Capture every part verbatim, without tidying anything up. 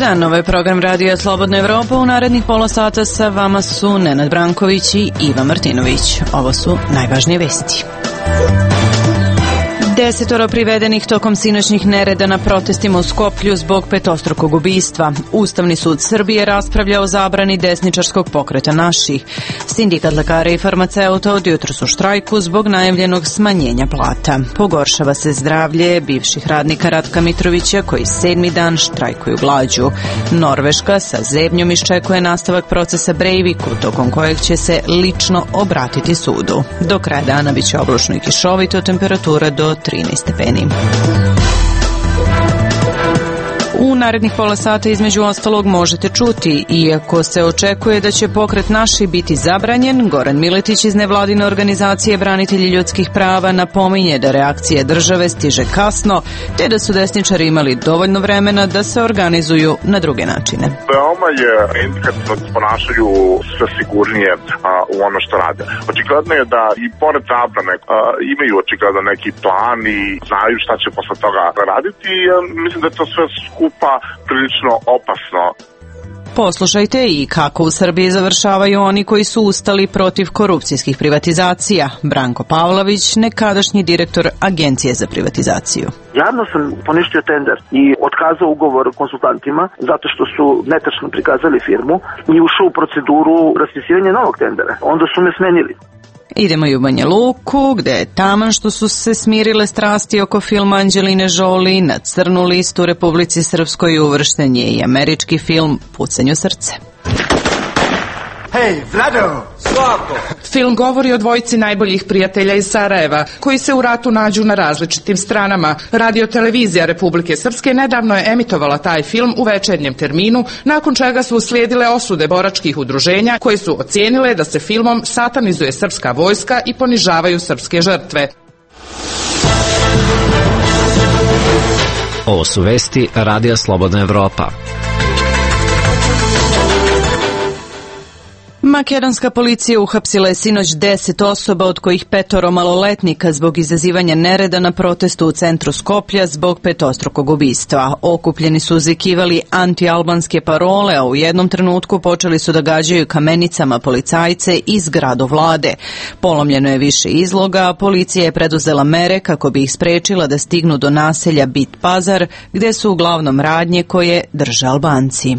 dan, ovo je program Radija Slobodna Evropa. U narednih pola sata sa vama su Nenad Branković i Iva Martinović. Ovo su najvažnije vesti. Desetoro privedenih tokom sinoćnih nereda na protestima u Skoplju zbog petostrukog ubistva. Ustavni sud Srbije raspravlja o zabrani desničarskog pokreta Naših. Sindikat lekara i farmaceuta od jutros u štrajku zbog najavljenog smanjenja plata. Pogoršava se zdravlje bivših radnika Ratka Mitrovića koji sedmi dan štrajkuju glađu. Norveška sa zebnjom iščekuje nastavak procesa Breiviku, tokom kojeg će se lično obratiti sudu. Do kraja dana biće oblačno i kišovito, temperatura do trinaest stepeni. U narednih pola sata između ostalog možete čuti, iako se očekuje da će pokret Naši biti zabranjen, Goran Miletić iz nevladine organizacije Branitelji ljudskih prava napominje da reakcija države stiže kasno, te da su desničari imali dovoljno vremena da se organizuju na druge načine. Veoma je indikativno da ponašaju sve sigurnije a, u ono što rade. Očigledno je da i pored zabrane a, imaju očigledno neki plan i znaju šta će posle toga raditi i a, mislim da je to sve skupa prilično opasno. Poslušajte i kako u Srbiji završavaju oni koji su ustali protiv korupcijskih privatizacija. Branko Pavlović, nekadašnji direktor Agencije za privatizaciju. Javno sam poništio tender i otkazao ugovor konsultantima zato što su netačno prikazali firmu i ušao u proceduru raspisivanja novog tendera. Onda su me smenili. Idemo i u Banja Luku, gde je taman što su se smirile strasti oko filma Anđeline Jolie. Na crnu listu u Republici Srpskoj uvršten je i američki film Pucanju srce. Hej, Vlado! Svako! Film govori o dvojici najboljih prijatelja iz Sarajeva, koji se u ratu nađu na različitim stranama. Radio-televizija Republike Srpske nedavno je emitovala taj film u večernjem terminu, nakon čega su uslijedile osude boračkih udruženja, koje su ocijenile da se filmom satanizuje srpska vojska i ponižavaju srpske žrtve. Ovo su vesti Radija Slobodna Evropa. Makedonska policija uhapsila je sinoć deset osoba, od kojih petoro maloletnika zbog izazivanja nereda na protestu u centru Skoplja zbog petostrukog ubistva. Okupljeni su uzvikivali anti-albanske parole, a u jednom trenutku počeli su da gađaju kamenicama policajce i zgradu vlade. Polomljeno je više izloga, a policija je preduzela mere kako bi ih sprečila da stignu do naselja Bit Pazar, gde su uglavnom radnje koje drže Albanci.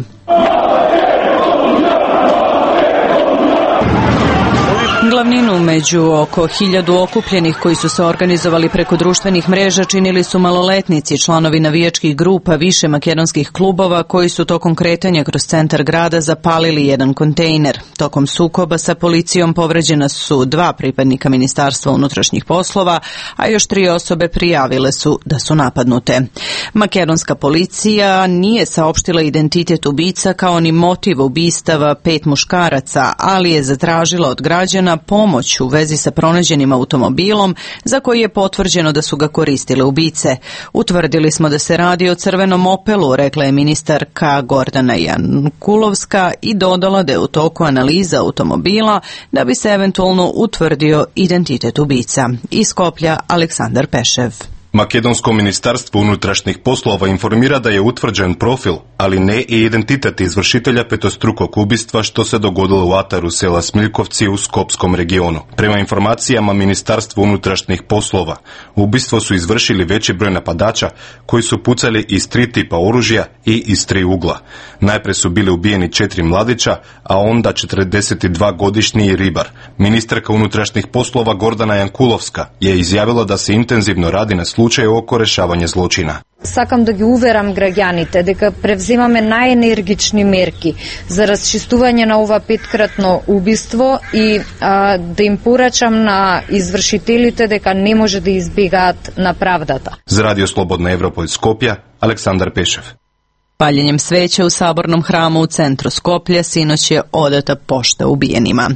Glavninu među oko hiljadu okupljenih koji su se organizovali preko društvenih mreža činili su maloletnici, članovi navijačkih grupa više makedonskih klubova koji su tokom kretanja kroz centar grada zapalili jedan kontejner. Tokom sukoba sa policijom povređena su dva pripadnika Ministarstva unutrašnjih poslova, a još tri osobe prijavile su da su napadnute. Makedonska policija nije saopštila identitet ubica kao ni motiv ubistava pet muškaraca, ali je zatražila od građana pomoć u vezi sa pronađenim automobilom za koji je potvrđeno da su ga koristile ubice. Utvrdili smo da se radi o crvenom Opelu, rekla je ministarka Gordana Jankulovska i dodala da je u toku analiza automobila da bi se eventualno utvrdio identitet ubica. Iz Skoplja Aleksandar Pešev. Makedonsko ministarstvo unutrašnjih poslova informira da je utvrđen profil, ali ne i identitet izvršitelja petostrukog ubistva što se dogodilo u ataru sela Smiljkovci u Skopskom regionu. Prema informacijama Ministarstva unutrašnjih poslova, ubistvo su izvršili veći broj napadača koji su pucali iz tri tipa oružja i iz tri ugla. Najpre su bili ubijeni četiri mladića, a onda četrdesetdvogodišnji ribar. Ministarka unutrašnjih poslova Gordana Jankulovska je izjavila da se intenzivno radi na slučaju oko rešavanja zločina. Сакам да ги уверам граѓаните дека превземаме најенергични мерки за расчистување на ова петкратно убиство и а, да им порачам на извршителите дека не може да избегаат на правдата. За Радио Слободна Европа из Скопје, Александар Пешев. Paljenjem sveća u sabornom hramu u centru Skoplja sinoć je odata pošta ubijenima.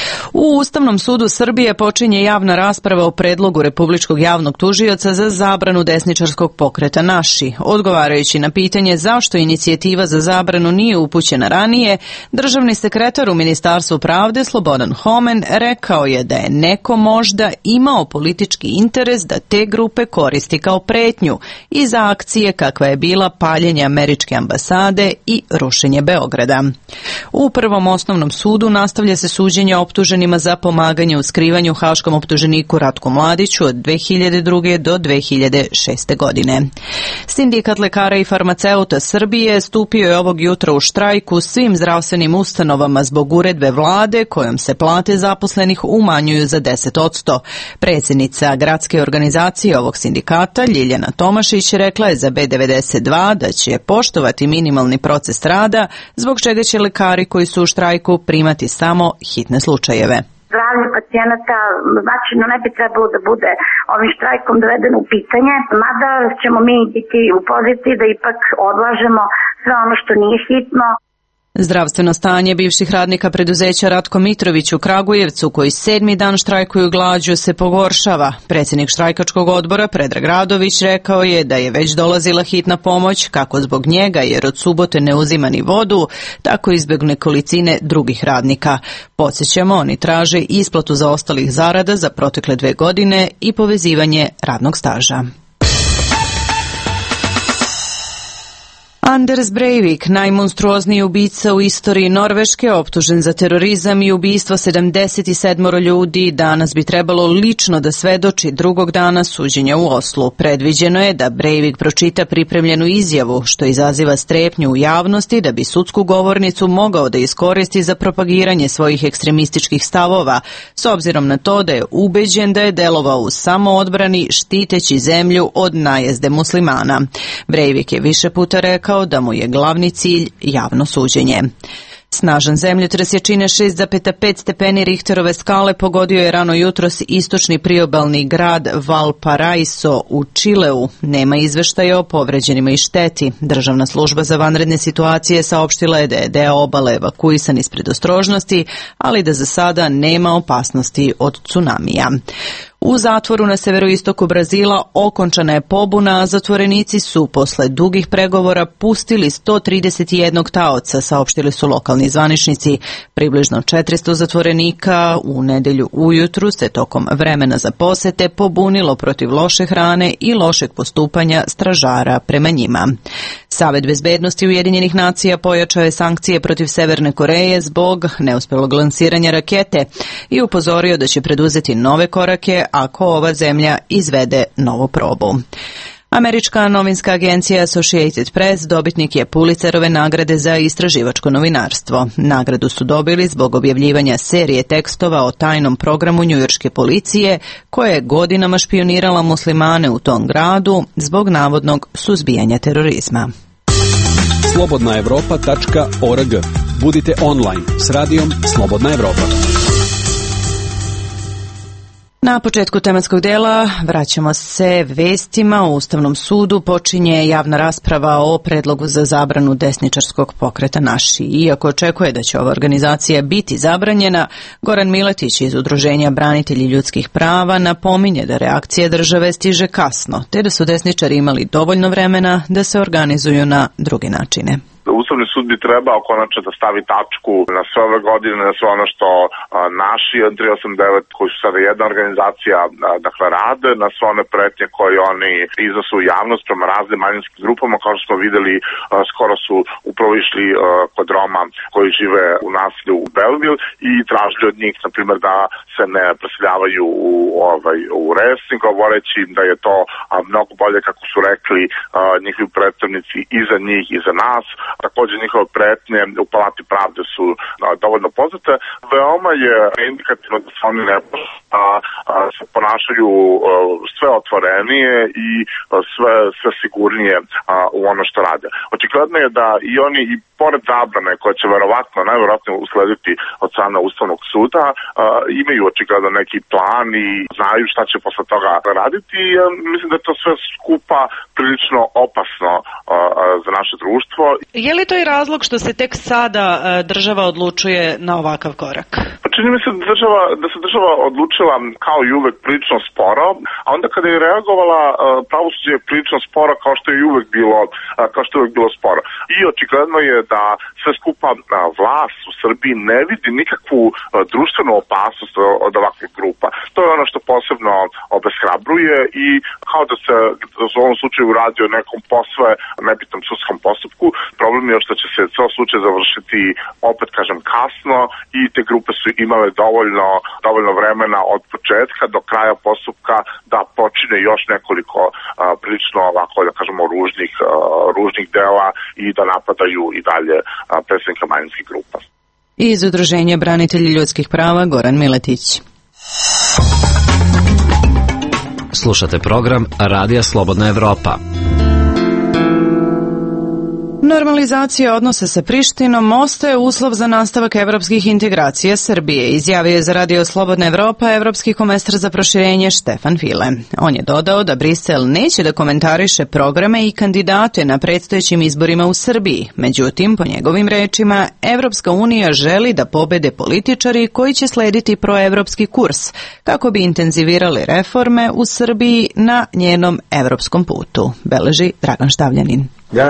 U Ustavnom sudu Srbije počinje javna rasprava o predlogu Republičkog javnog tužioca za zabranu desničarskog pokreta Naši. Odgovarajući na pitanje zašto inicijativa za zabranu nije upućena ranije, državni sekretar u Ministarstvu pravde Slobodan Homen rekao je da je neko možda imao politički interes da te grupe koristi kao pretnju i za akcije kakva je bila paljenje američke Američke ambasade i rušenje Beograda. U Prvom osnovnom sudu nastavlja se suđenje optuženima za pomaganje u skrivanju haškom optuženiku Ratku Mladiću od dve hiljade druge do dve hiljade šeste godine. Sindikat lekara i farmaceuta Srbije stupio je ovog jutra u štrajk u svim zdravstvenim ustanovama zbog uredbe vlade kojom se plate zaposlenih umanjuju za deset posto. Predsjednica gradske organizacije ovog sindikata, Ljiljana Tomašić, rekla je za B devedeset dva da će poštovati minimalni proces rada, zbog čega će lekari koji su u štrajku primati samo hitne slučajeve. Zdravlje pacijenata značajno ne bi trebalo da bude ovim štrajkom dovedeno u pitanje, mada ćemo mi biti u poziciji da ipak odlažemo sve ono što nije hitno. Zdravstveno stanje bivših radnika preduzeća Ratko Mitrović u Kragujevcu, koji sedmi dan štrajkuju glađu, se pogoršava. Predsjednik štrajkačkog odbora Predrag Radović rekao je da je već dolazila hitna pomoć, kako zbog njega jer od subote ne uzima ni vodu, tako i zbog nekolicine drugih radnika. Podsjećamo, oni traže isplatu zaostalih zarada za protekle dve godine i povezivanje radnog staža. Anders Breivik, najmonstruozniji ubica u istoriji Norveške, optužen za terorizam i ubistvo sedamdeset sedam ljudi, danas bi trebalo lično da svedoči drugog dana suđenja u Oslu. Predviđeno je da Breivik pročita pripremljenu izjavu, što izaziva strepnju u javnosti da bi sudsku govornicu mogao da iskoristi za propagiranje svojih ekstremističkih stavova, s obzirom na to da je ubeđen da je delovao u samoodbrani štiteći zemlju od najezde muslimana. Breivik je više puta rekao da mu je glavni cilj javno suđenje. Snažan zemljotres jačine šest zarez pet stepeni Richterove skale pogodio je rano jutros istočni priobalni grad Valparaiso u Čileu. Nema izveštaja o povređenima i šteti. Državna služba za vanredne situacije saopštila je da je deo obale evakuisan iz predostrožnosti, ali da za sada nema opasnosti od tsunamija. U zatvoru na severoistoku Brazila okončana je pobuna, a zatvorenici su posle dugih pregovora pustili sto trideset jedan taoca, saopštili su lokalni zvaničnici. Približno četiristo zatvorenika u nedelju ujutru se tokom vremena za posete pobunilo protiv loše hrane i lošeg postupanja stražara prema njima. Savet bezbednosti Ujedinjenih nacija pojačao je sankcije protiv Severne Koreje zbog neuspelog lansiranja rakete i upozorio da će preduzeti nove korake ako ova zemlja izvede novu probu. Američka novinska agencija Associated Press dobitnik je Pulitzerove nagrade za istraživačko novinarstvo. Nagradu su dobili zbog objavljivanja serije tekstova o tajnom programu njujorške policije koja je godinama špionirala muslimane u tom gradu zbog navodnog suzbijanja terorizma. slobodna evropa tačka org. Budite online s radijom Slobodna Evropa. Na početku tematskog dela vraćamo se vestima. U Ustavnom sudu počinje javna rasprava o predlogu za zabranu desničarskog pokreta Naši. Iako očekuje da će ova organizacija biti zabranjena, Goran Miletić iz Udruženja Branitelji ljudskih prava napominje da reakcija države stiže kasno, te da su desničari imali dovoljno vremena da se organizuju na druge načine. Ustavni sud bi trebao konačno da stavi tačku na sve ove godine, na sve ono što a, naši tri osam devet, koji su sada jedna organizacija, a, dakle rade, na sve one pretnje koje oni iznosu u javnost prema raznim manjinskim grupama, kao što smo videli, a, skoro su upravo išli a, kod Roma koji žive u naselju u Belleville i tražili od njih, na primjer, da se ne preseljavaju u, ovaj, u Resnik, govoreći da je to a, mnogo bolje, kako su rekli a, njihovi predstavnici, i za njih i za nas. Također njihove pretnje u Palati pravde su a, dovoljno poznate. Veoma je indikativno da se oni ne a, a, se ponašaju a, sve otvorenije i a, sve, sve sigurnije a, u ono što rade. Očigledno je da i oni, i pored zabrane koje će verovatno, najverovatnije uslediti od strane Ustavnog suda, a, imaju očigledno neki plan i znaju šta će posle toga raditi. I, a, mislim da je to sve skupa prilično opasno a, a, za naše društvo. Je li to i razlog što se tek sada država odlučuje na ovakav korak? čini mi se da, država, da se država odlučila kao i uvek prilično sporo, a onda kada je reagovala pravosuđe je prilično sporo kao što je i uvek bilo, kao što je uvek bilo sporo. I očigledno je da sve skupa vlast u Srbiji ne vidi nikakvu društvenu opasnost od ovakvih grupa. To je ono što posebno obeshrabruje i kao da se u ovom slučaju radi o nekom posve nebitnom sudskom postupku. Problem je što će se ceo slučaj završiti, opet kažem, kasno i te grupe su imale dovoljno, dovoljno vremena od početka do kraja postupka da počine još nekoliko a, prilično ovako, da kažemo, ružnih, a, ružnih dela i da napadaju i dalje a, predstavnika manjinskih grupa. Iz Udruženja branitelji ljudskih prava Goran Miletić. Slušate program Radija Slobodna Evropa. Normalizacija odnosa sa Prištinom ostaje uslov za nastavak evropskih integracija Srbije, izjavio je za Radio Slobodna Evropa evropski komesar za proširenje Štefan File. On je dodao da Brisel neće da komentariše programe i kandidate na predstojećim izborima u Srbiji. Međutim, po njegovim rečima, Evropska unija želi da pobede političari koji će slediti proevropski kurs, kako bi intenzivirali reforme u Srbiji na njenom evropskom putu, beleži Dragan Štavljanin.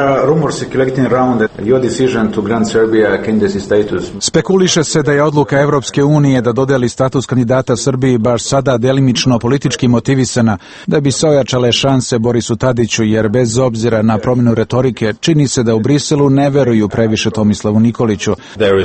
Spekuliše se da je odluka Evropske unije da dodeli status kandidata Srbiji baš sada delimično politički motivisana, da bi se ojačale šanse Borisu Tadiću, jer bez obzira na promjenu retorike, čini se da u Briselu ne veruju previše Tomislavu Nikoliću.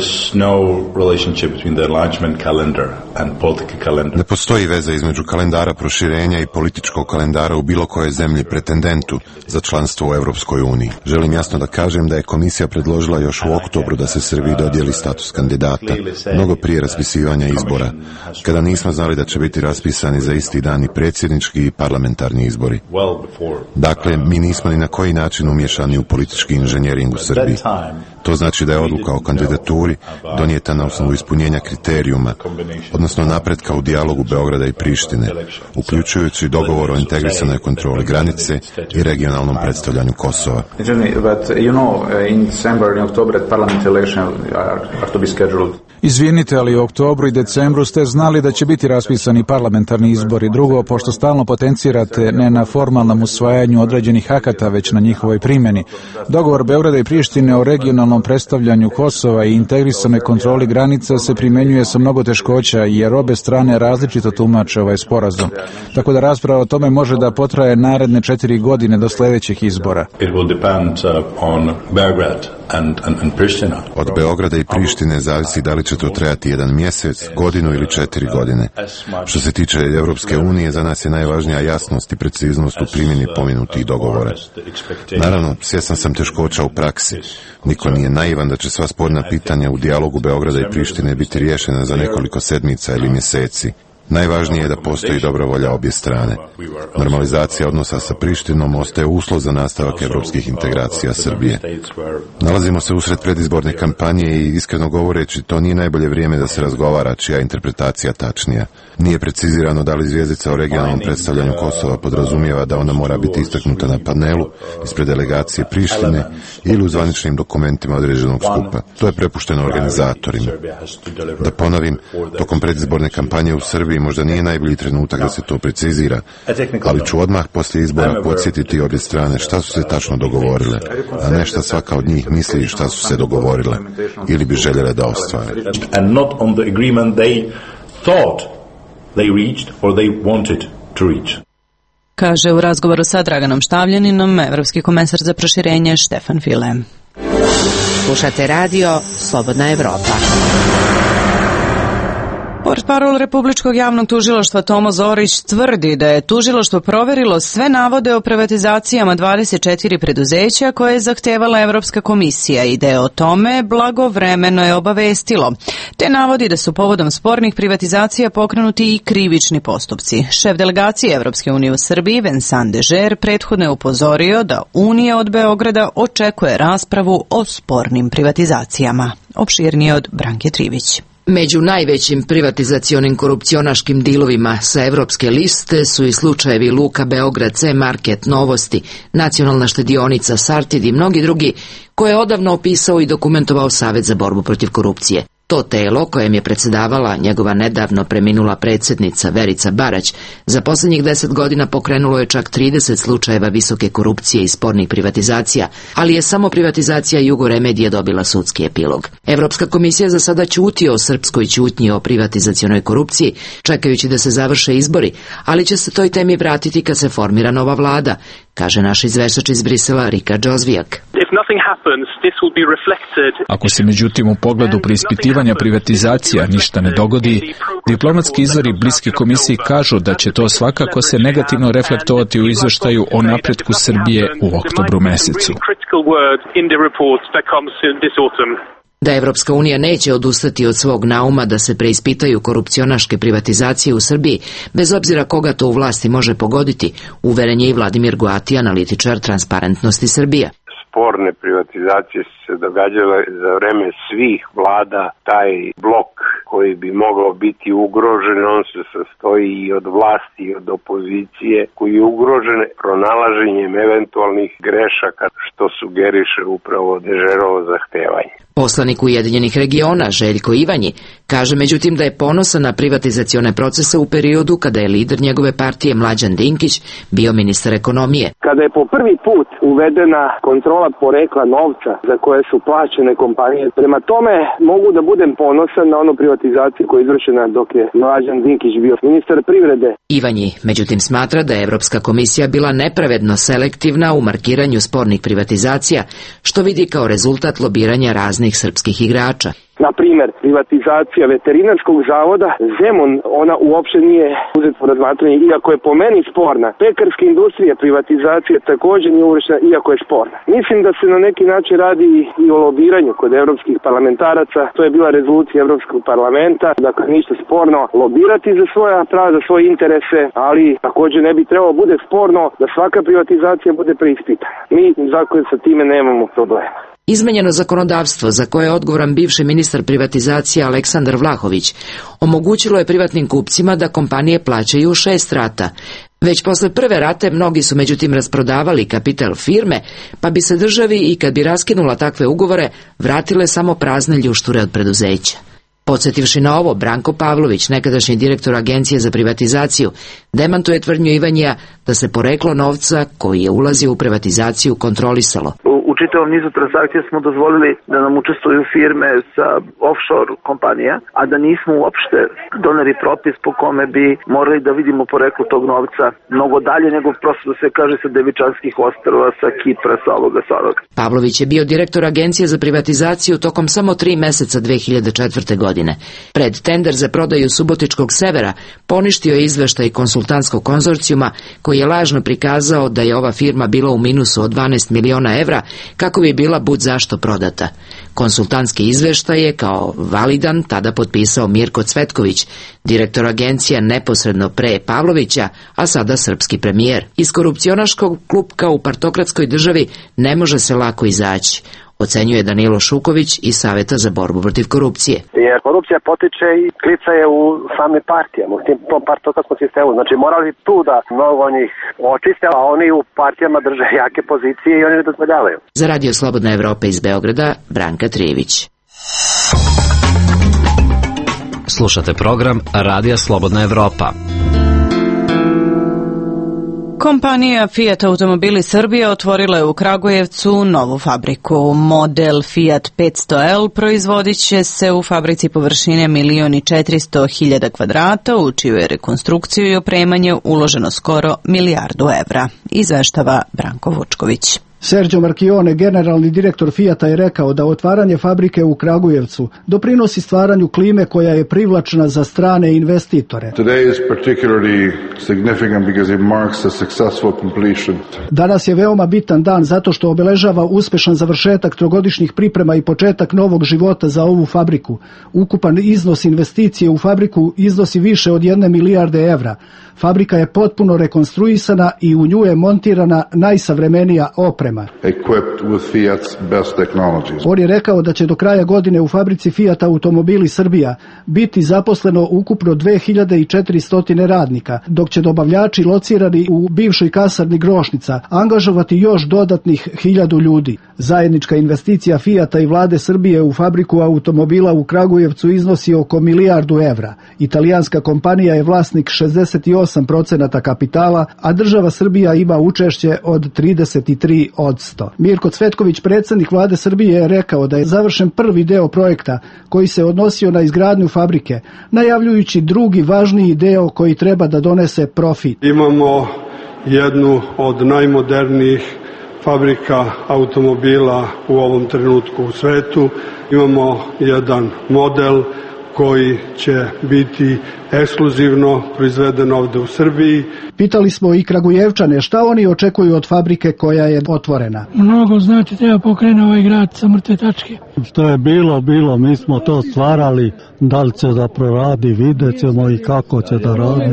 Ne postoji veza između kalendara proširenja i političkog kalendara u bilo kojoj zemlji pretendentu za članstvo u Evropskoj uniji. Želim jasno da kažem da je komisija predložila još u oktobru da se Srbiji dodijeli status kandidata, mnogo prije raspisivanja izbora, kada nismo znali da će biti raspisani za isti dan i predsjednički i parlamentarni izbori. Dakle, mi nismo ni na koji način umješani u politički inženjering u Srbiji. To znači da je odluka o kandidaturi donijeta na osnovu ispunjenja kriterijuma, odnosno napretka u dijalogu Beograda i Prištine, uključujući dogovor o integrisanoj kontroli granice i regionalnom predstavljanju Kosova. Izvinite, ali u oktobru i decembru ste znali da će biti raspisani parlamentarni izbori. Drugo, pošto stalno potencirate ne na formalnom usvajanju određenih akata, već na njihovoj primjeni. Dogovor Beograda i Prištine o regionalnom predstavljanju Kosova i integrisanoj kontroli granica se primjenjuje sa mnogo teškoća, jer obe strane različito tumače ovaj sporazum. Tako da rasprava o tome može da potraje naredne četiri godine do sljedećih izbora. Od Beograda i Prištine zavisi da li će to trajati jedan mjesec, godinu ili četiri godine. Što se tiče Evropske unije, za nas je najvažnija jasnost i preciznost u primjeni pomenutih dogovora. Naravno, svjestan sam teškoća u praksi. Niko nije naivan da će sva sporna pitanja u dijalogu Beograda i Prištine biti riješena za nekoliko sedmica ili mjeseci. Najvažnije je da postoji dobra volja obje strane. Normalizacija odnosa sa Prištinom ostaje uslov za nastavak evropskih integracija Srbije. Nalazimo se usred predizborne kampanje i iskreno govoreći to nije najbolje vrijeme da se razgovara čija je interpretacija tačnija. Nije precizirano da li zvjezdica o regionalnom predstavljanju Kosova podrazumijeva da ona mora biti istaknuta na panelu ispred delegacije Prištine ili u zvaničnim dokumentima određenog skupa. To je prepušteno organizatorima. Da ponovim, tokom predizborne kampanje u Srbiji možda nije najbolji trenutak da se to precizira, ali ću odmah poslije izbora podsjetiti obje strane šta su se tačno dogovorile, a ne šta svaka od njih misli šta su se dogovorile ili bi željele da ostvare. Kaže u razgovoru sa Draganom Štavljaninom evropski komesar za proširenje Štefan File. Slušate radio Slobodna Evropa. Portparol Republičkog javnog tužilaštva Tomo Zorić tvrdi da je tužilaštvo proverilo sve navode o privatizacijama dvadeset četiri preduzeća koje je zahtevala Evropska komisija i da je o tome blagovremeno je obavestilo. Te navodi da su povodom spornih privatizacija pokrenuti i krivični postupci. Šef delegacije Evropske unije u Srbiji, Vincent Dežer, prethodno je upozorio da Unija od Beograda očekuje raspravu o spornim privatizacijama. Opširnije od Branke Trivić. Među najvećim privatizacionim korupcionaškim dilovima sa evropske liste su i slučajevi Luka Beograd, C-Market, Novosti, Nacionalna štedionica, Sartid i mnogi drugi, koje je odavno opisao i dokumentovao Savet za borbu protiv korupcije. To telo, kojem je predsedavala njegova nedavno preminula predsjednica Verica Barać, za posljednjih deset godina pokrenulo je čak trideset slučajeva visoke korupcije i spornih privatizacija, ali je samo privatizacija Jugoremedije dobila sudski epilog. Evropska komisija za sada ćuti o srpskoj ćutnji o privatizacionoj korupciji, čekajući da se završe izbori, ali će se toj temi vratiti kad se formira nova vlada, kaže naš izveštač iz Brisela Rika Džozvijak. Ako se međutim u pogledu preispitivanja privatizacija ništa ne dogodi, diplomatski izvori bliski komisiji kažu da će to svakako se negativno reflektovati u izveštaju o napretku Srbije u oktobru mesecu. Da Evropska unija neće odustati od svog nauma da se preispitaju korupcionaške privatizacije u Srbiji, bez obzira koga to u vlasti može pogoditi, uveren je i Vladimir Goati, analitičar Transparentnosti Srbije. Sporne privatizacije su se događale za vreme svih vlada. Taj blok koji bi mogao biti ugrožen, on se sastoji i od vlasti i od opozicije, koji je ugrožen pronalaženjem eventualnih grešaka, što sugeriše upravo Dežerovo zahtevanje. Poslanik Ujedinjenih regiona Željko Ivanji kaže međutim da je ponosan na privatizacione procese u periodu kada je lider njegove partije Mlađan Dinkić bio ministar ekonomije. Kada je po prvi put uvedena kontrola porekla novca za koje su plaćene kompanije, prema tome mogu da budem ponosan na onu privatizaciju koja je izvršena dok je Mlađan Dinkić bio ministar privrede. Ivanji međutim smatra da je Evropska komisija bila nepravedno selektivna u markiranju spornih privatizacija, što vidi kao rezultat lobiranja raznih srpskih igrača. Na primjer, privatizacija veterinarskog zavoda Zemun, ona uopšte nije uzeta u razmatranje, iako je po meni sporna. Pekarska industrija, privatizacija također nije uvrštena, iako je sporna. Mislim da se na neki način radi i o lobiranju kod evropskih parlamentaraca. To je bila rezolucija Evropskog parlamenta, dakle ništa sporno lobirati za svoja prava, za svoje interese, ali također ne bi trebalo bude sporno da svaka privatizacija bude preispitana. Mi zakon sa time nemamo problema. Izmenjeno zakonodavstvo, za koje je odgovoran bivši ministar privatizacije Aleksandar Vlahović, omogućilo je privatnim kupcima da kompanije plaćaju šest rata. Već posle prve rate mnogi su međutim rasprodavali kapital firme, pa bi se državi i kad bi raskinula takve ugovore vratile samo prazne ljušture od preduzeća. Podsjetivši na ovo, Branko Pavlović, nekadašnji direktor Agencije za privatizaciju, demantuje tvrdnju Ivanjija da se poreklo novca koji je ulazio u privatizaciju kontrolisalo. U čitavom nizu transakcija smo dozvolili da nam učestvuju firme sa offshore kompanija, a da nismo uopšte doneli propis po kome bi morali da vidimo poreklo tog novca mnogo dalje nego prosto da se kaže sa Devičanskih ostrva, sa Kipra, sa ovoga, sa ovoga. Pavlović je bio direktor Agencije za privatizaciju tokom samo tri meseca dve hiljade četvrte. godine. Pred tender za prodaju Subotičkog severa poništio je izveštaj konsultantskog konzorcijuma koji je lažno prikazao da je ova firma bila u minusu od dvanaest miliona evra kako bi bila bud zašto prodata. Konsultantski izveštaj je kao validan tada potpisao Mirko Cvetković, direktor agencija neposredno pre Pavlovića, a sada srpski premijer. Iz korupcionaškog klupka u partokratskoj državi ne može se lako izaći, ocenjuje Danilo Šuković iz Saveta za borbu protiv korupcije. Jer korupcija potiče i klica je u same partijama, u tim partokratskom sistemu. Znači morali tu da mnogo njih očiste, a oni u partijama drže jake pozicije i oni ne dozvoljavaju. Za Radio Slobodna Evropa iz Beograda, Branka Trijević. Slušate program Radija Slobodna Evropa. Kompanija Fiat Automobili Srbije otvorila je u Kragujevcu novu fabriku. Model Fiat petsto L proizvodit će se u fabrici površine milion i četiristo hiljada kvadrata, u čiju je rekonstrukciju i opremanje uloženo skoro milijardu evra, izveštava Branko Vučković. Sergio Marchione, generalni direktor Fijata, je rekao da otvaranje fabrike u Kragujevcu doprinosi stvaranju klime koja je privlačna za strane investitore. Danas je veoma bitan dan zato što obeležava uspešan završetak trogodišnjih priprema i početak novog života za ovu fabriku. Ukupan iznos investicije u fabriku iznosi više od jedne milijarde evra. Fabrika je potpuno rekonstruisana i u nju je montirana najsavremenija oprema. On je rekao da će do kraja godine u fabrici Fiat Automobili Srbija biti zaposleno ukupno dve hiljade četiristo radnika, dok će dobavljači locirani u bivšoj kasarni Grošnica angažovati još dodatnih hiljadu ljudi. Zajednička investicija Fijata i vlade Srbije u fabriku automobila u Kragujevcu iznosi oko milijardu evra. Italijanska kompanija je vlasnik šezdeset osam procenata kapitala, a država Srbija ima učešće od trideset tri posto. Mirko Cvetković, predsjednik vlade Srbije, je rekao da je završen prvi deo projekta koji se odnosio na izgradnju fabrike, najavljujući drugi važniji deo koji treba da donese profit. Imamo jednu od najmodernijih fabrika automobila u ovom trenutku u svetu. Imamo jedan model koji će biti ekskluzivno proizveden ovde u Srbiji. Pitali smo i Kragujevčane šta oni očekuju od fabrike koja je otvorena. Mnogo znači treba pokrene ovaj grad sa mrtve tačke. Što je bilo, bilo, mi smo to stvarali, da li će da proradi, vidjet ćemo i kako će da radi,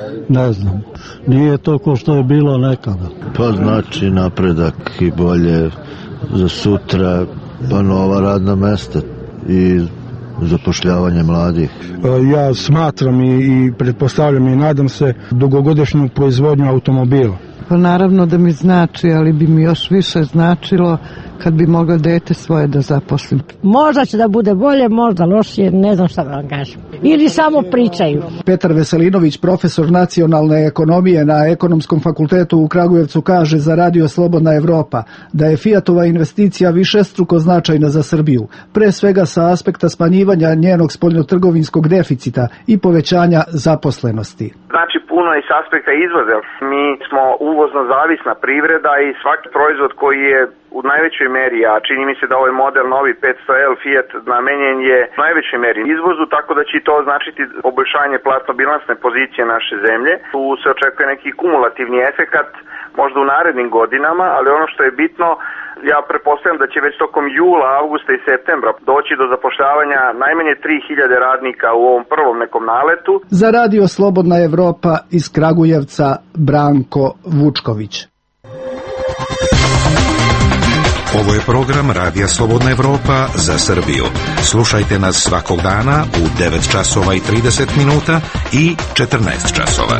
ne znam. Nije to ko što je bilo nekada. Pa znači napredak i bolje za sutra, pa nova radna mesta i zapošljavanje mladih. Ja smatram i, i pretpostavljam i nadam se dugogodišnju proizvodnju automobila. Pa naravno da mi znači, ali bi mi još više značilo kad bi mogla dete svoje da zaposlim. Možda će da bude bolje, možda lošije, ne znam šta da vam kažem. Ili samo pričaju. Petar Veselinović, profesor nacionalne ekonomije na Ekonomskom fakultetu u Kragujevcu, kaže za Radio Slobodna Evropa da je Fijatova investicija višestruko značajna za Srbiju, pre svega sa aspekta smanjivanja njenog spoljnotrgovinskog deficita i povećanja zaposlenosti. Znači puno i s aspekta izvoza. Mi smo uvozno zavisna privreda i svaki proizvod koji je u najvećoj meri, a čini mi se da ovaj model novi petsto L Fiat namenjen je u najvećoj meri izvozu, tako da će to značiti poboljšanje platno-bilansne pozicije naše zemlje. Tu se očekuje neki kumulativni efekat možda u narednim godinama, ali ono što je bitno, ja pretpostavljam da će već tokom jula, avgusta i septembra doći do zapošljavanja najmanje tri hiljade radnika u ovom prvom nekom naletu. Za Radio Slobodna Evropa iz Kragujevca, Branko Vučković. Ovo je program Radija Slobodna Evropa za Srbiju. Slušajte nas svakog dana u devet časova i trideset minuta i četrnaest časova.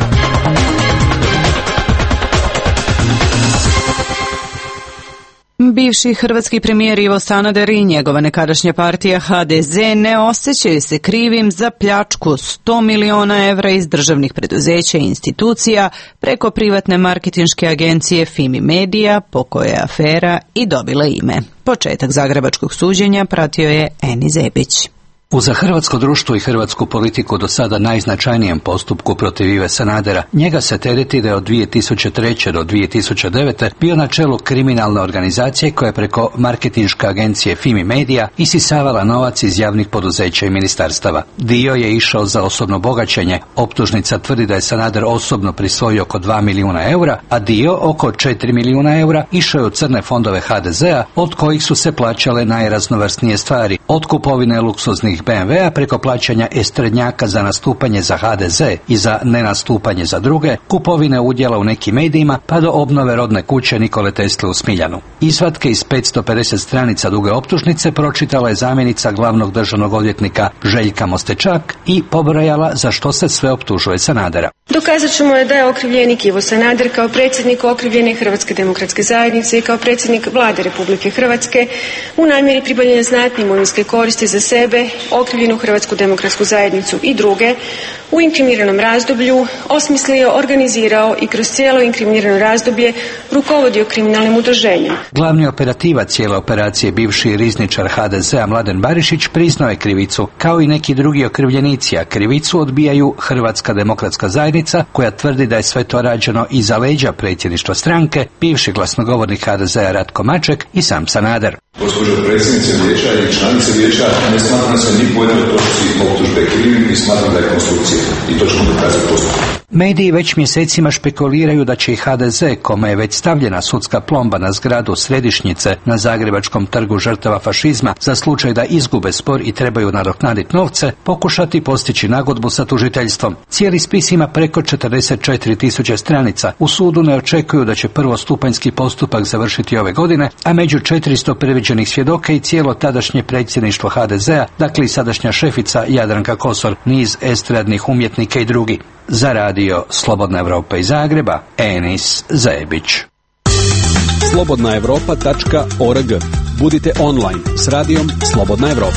Bivši hrvatski premijer Ivo Sanader i njegova nekadašnja partija H D Z ne osjećaju se krivim za pljačku sto miliona evra iz državnih preduzeća i institucija preko privatne marketinške agencije Fimi Media, po kojoj je afera i dobila ime. Početak zagrebačkog suđenja pratio je Eni Zebić. U za hrvatsko društvo i hrvatsku politiku do sada najznačajnijem postupku protiv Ive Sanadera, njega se tereti da je od dvije tisuće treće do dvije tisuće devete bio na čelu kriminalne organizacije koja je preko marketinške agencije Fimi Media isisavala novac iz javnih poduzeća i ministarstava. Dio je išao za osobno bogaćenje, optužnica tvrdi da je Sanader osobno prisvojio oko dva milijuna eura, a dio, oko četiri milijuna eura, išao je u crne fondove H D Z-a, od kojih su se plaćale najraznovrsnije stvari, od kupovine luksuznih be em ve a preko plaćanja estradnjaka za nastupanje za H D Z i za nenastupanje za druge, kupovine udjela u nekim medijima, pa do obnove rodne kuće Nikole Tesle u Smiljanu. Izvatke iz petsto pedeset stranica duge optužnice pročitala je zamjenica glavnog državnog odvjetnika Željka Mostečak i pobrojala za što se sve optužuje Sanadera. Dokazat ćemo je da je okrivljenik Ivo Sanader kao predsjednik okrivljene Hrvatske demokratske zajednice i kao predsjednik vlade Republike Hrvatske u namjeri pribavljanja znatne imovinske koristi za sebe, okrivljenu Hrvatsku demokratsku zajednicu i druge u inkriminiranom razdoblju osmislio, organizirao i kroz cijelo inkriminirano razdoblje rukovodio kriminalnim udruženjem. Glavni operativac cijele operacije, bivši rizničar H D Z-a Mladen Barišić, priznao je krivicu, kao i neki drugi okrivljenici, a krivicu odbijaju Hrvatska demokratska zajednica, koja tvrdi da je sve to rađeno iza leđa predsjedništva stranke, bivši glasnogovornik H D Z-a Ratko Maček i sam Sanader. Gospođo predsjednice vijeća i članice vijeća, ne smatram se ni po jednoj točci optužbe krivim i smatram da je konstrukcija i to ćemo dokazati postupno. Mediji već mjesecima špekuliraju da će i H D Z, kome je već stavljena sudska plomba na zgradu središnjice na Zagrebačkom trgu žrtava fašizma za slučaj da izgube spor i trebaju nadoknaditi novce, pokušati postići nagodbu sa tužiteljstvom. Cijeli spis ima preko četrdeset četiri tisuće stranica. U sudu ne očekuju da će prvostupanjski postupak završiti ove godine, a među četiristo predviđenih svjedoka i cijelo tadašnje predsjedništvo H D Z-a, dakle i sadašnja šefica Jadranka Kosor, niz estradnih umjetnika i drugi. Za Radio Slobodna Evropa iz Zagreba, Enis Zebić. slobodna evropa tačka org. Budite online s radijom Slobodna Evropa.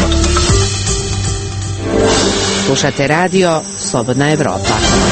Slušate radio Slobodna Evropa.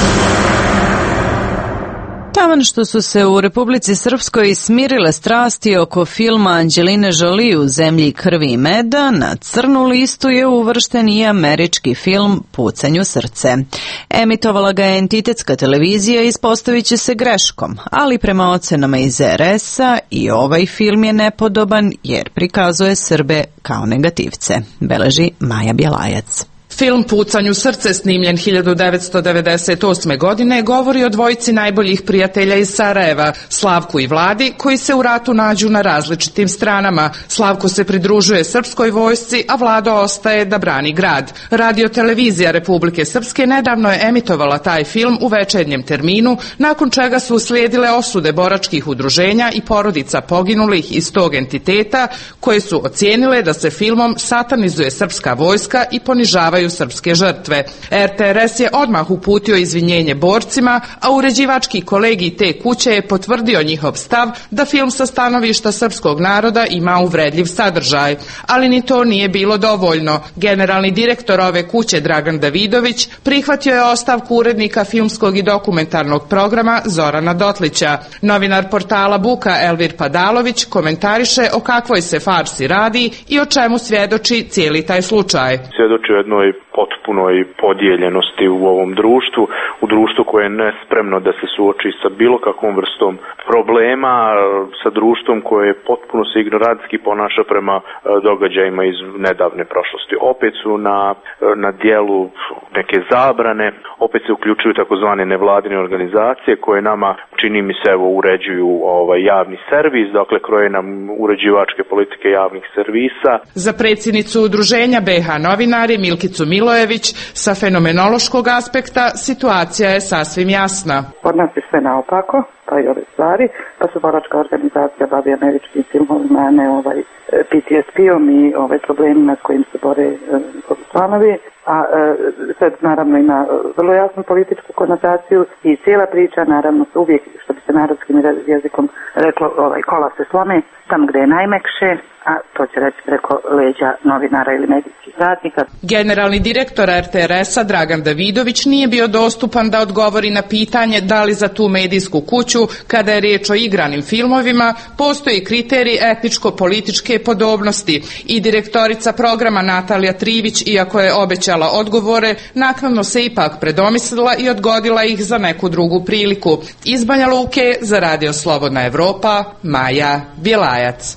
Taman što su se u Republici Srpskoj smirile strasti oko filma Anđeline Jolie U zemlji krvi i meda, na crnu listu je uvršten i američki film Pucanju srce. Emitovala ga je entitetska televizija i ispostavit će se greškom, ali prema ocenama iz er es-a i ovaj film je nepodoban jer prikazuje Srbe kao negativce, beleži Maja Bjelajac. Film Pucanju srce, snimljen hiljadu devetsto devedeset osme. godine, govori o dvojici najboljih prijatelja iz Sarajeva, Slavku i Vladi, koji se u ratu nađu na različitim stranama. Slavko se pridružuje srpskoj vojsci, a Vlado ostaje da brani grad. Radio-televizija Republike Srpske nedavno je emitovala taj film u večernjem terminu, nakon čega su uslijedile osude boračkih udruženja i porodica poginulih iz tog entiteta, koje su ocijenile da se filmom satanizuje srpska vojska i ponižavaju srpske žrtve. er te er es je odmah uputio izvinjenje borcima, a uređivački kolegij te kuće je potvrdio njihov stav da film sa stanovišta srpskog naroda ima uvredljiv sadržaj. Ali ni to nije bilo dovoljno. Generalni direktor ove kuće, Dragan Davidović, prihvatio je ostavku urednika filmskog i dokumentarnog programa Zorana Dotlića. Novinar portala Buka Elvir Padalović komentariše o kakvoj se farsi radi i o čemu svjedoči cijeli taj slučaj. Svjedoči o jednoj potpunoj podijeljenosti u ovom društvu, u društvu koje je nespremno da se suoči sa bilo kakvom vrstom problema, sa društvom koje potpuno se ignorantski ponaša prema događajima iz nedavne prošlosti. Opet su na, na dijelu neke zabrane, opet se uključuju takozvane nevladine organizacije koje nama, čini mi se, evo, uređuju ovaj javni servis, dakle kroje nam uređivačke politike javnih servisa. Za predsjednicu udruženja be ha novinari Milkicu Milojević, sa fenomenološkog aspekta situacija je sasvim jasna. Kod nas je sve naopako, pa i ove stvari, pa se boračka organizacija bavi američkim filmovima, a ne ovaj P T S P-om i ovaj problemima s kojim se bore članovi, a e, sad naravno ima vrlo jasnu političku konotaciju i cijela priča naravno se uvijek, što bi se narodskim jezikom reklo, ovaj, kola se slome tamo gde je najmekše, a to će reći preko leđa novinara ili medijskih radnika. Generalni direktor er te er es-a Dragan Davidović nije bio dostupan da odgovori na pitanje da li za tu medijsku kuću, kada je riječ o igranim filmovima, postoji kriterij etničko-političke podobnosti i direktorica programa Natalija Trivić, iako je obećala odgovore, naknadno se ipak predomislila i odgodila ih za neku drugu priliku. Iz Banja Luke za Radio Slobodna Evropa, Maja Bjelajac.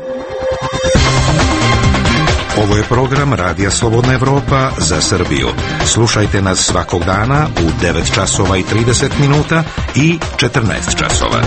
Ovo je program Radija Slobodna Evropa za Srbiju. Slušajte nas svakog dana u devet časova i trideset minuta i četrnaest časova.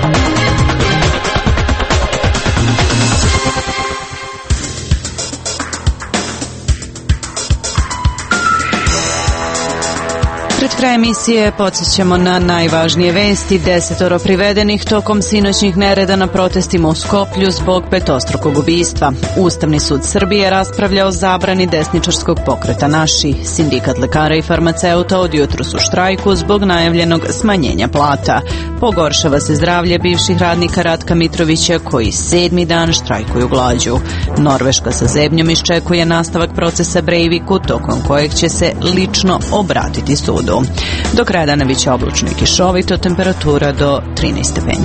Pred kraj emisije podsjećamo na najvažnije vesti. Desetoro privedenih tokom sinoćnih nereda na protestima u Skoplju zbog petostrukog ubistva. Ustavni sud Srbije raspravlja o zabrani desničarskog pokreta Naši. Sindikat lekara i farmaceuta od jutros u štrajku zbog najavljenog smanjenja plata. Pogoršava se zdravlje bivših radnika Ratka Mitrovića koji sedmi dan štrajkuju glađu. Norveška sa zebnjom iščekuje nastavak procesa Breiviku tokom kojeg će se lično obratiti sudu. Do kraja dana biće oblačno i kišovito, temperatura do trinaest stepeni.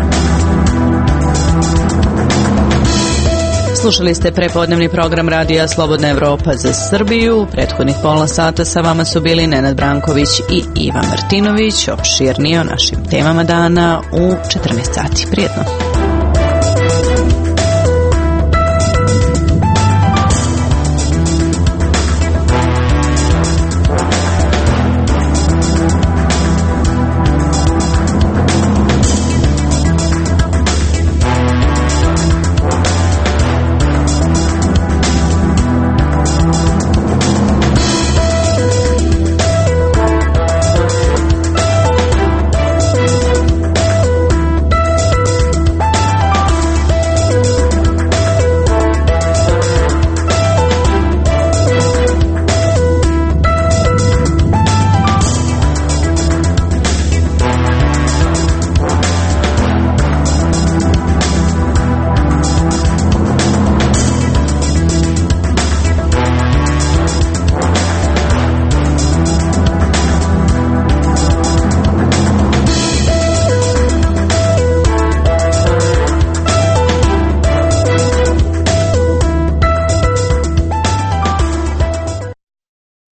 Slušali ste prepodnevni program Radija Slobodna Evropa za Srbiju. Prethodnih pola sata sa vama su bili Nenad Branković i Ivan Martinović. Opširnije o našim temama dana u četrnaest sati. Prijetno.